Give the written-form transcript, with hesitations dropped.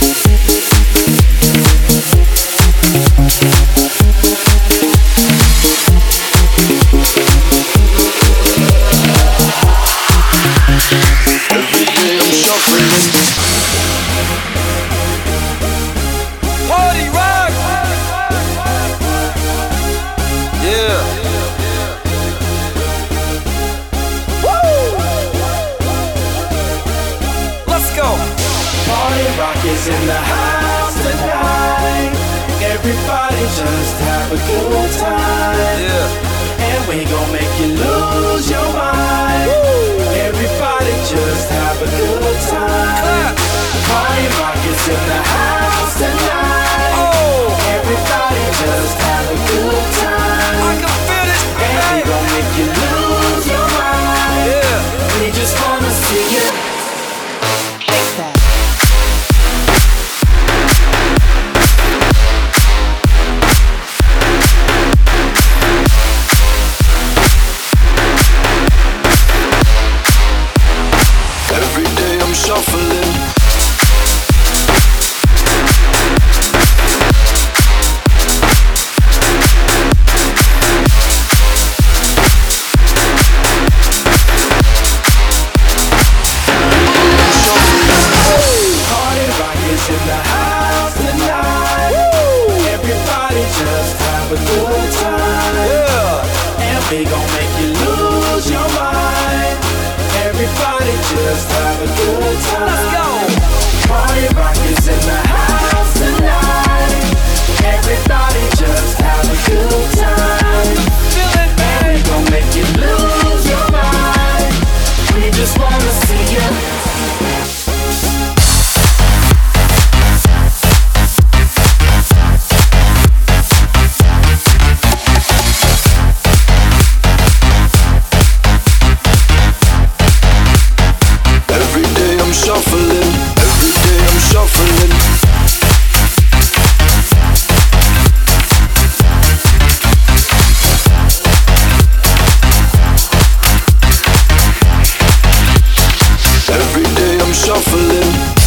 Is in the house tonight. Everybody just have a good time. Yeah. And we gon' make you lose your mind. Woo. Everybody just have a good time. Party rock is in the house tonight. Oh. Everybody just have a good time. I can feel it. And we gon' make you lose your mind. Yeah. We just wanna see you. Shuffling. Party rock is in the house tonight. Woo. Everybody just have a good time. Yeah. And we gon' make you lose your mind. Everybody just have a good time. Let's go. Party rock is in the house tonight. Everybody just have a good time. Feel it, man. And we gon' make you lose your mind. We just wanna see you. Shuffling, every day I'm shuffling. Every day I'm shuffling.